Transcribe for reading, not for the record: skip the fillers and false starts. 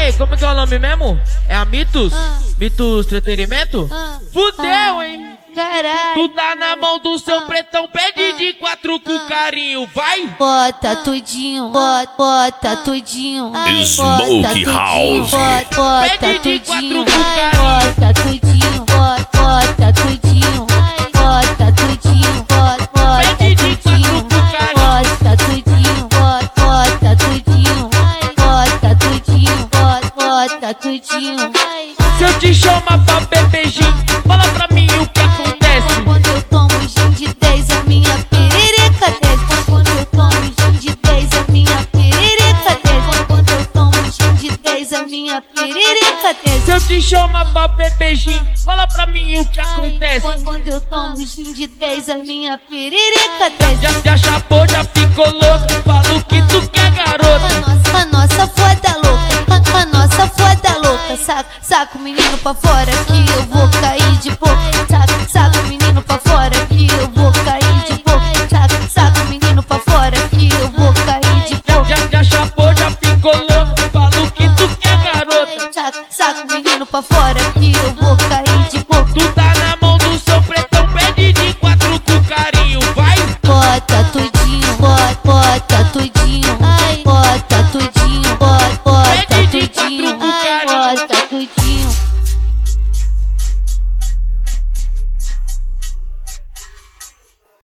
Aí, como que é o nome mesmo? É a Mitos? Mitos Entretenimento? Fudeu, hein? Caralho. Tu tá na mão do seu pretão, pede de 4 com carinho, vai! Bota tudinho, bota tudinho. Smoke House. Bota tudinho, bota tudinho, bota tudinho, bota tudinho, bota tudinho, bota tudinho, bota tudinho, bota tudinho, bota tudinho. Se eu te chamar pra beber gin, fala pra mim o que acontece. Quando eu tomo gin de 10, a minha perereca desce. Quando eu tomo gin de 10, a minha perereca desce. Quando eu tomo gin de 10, a minha perereca desce. Se eu te chamar pra beber gin, fala pra mim o que acontece. Quando eu tomo gin de 10, a minha perereca desce. Já chapou, já ficou louco, falo que tu quer garota. A nossa foda louca, a nossa foda louca. Saca o menino pra fora que eu vou cair de boca. Saca o menino pra fora que eu vou cair de boca. Saca o menino pra fora que eu vou cair de boca. Já chapou, já ficou louco, falo que tu quer garota. Saca o menino pra fora que eu vou cair de boca. Tu tá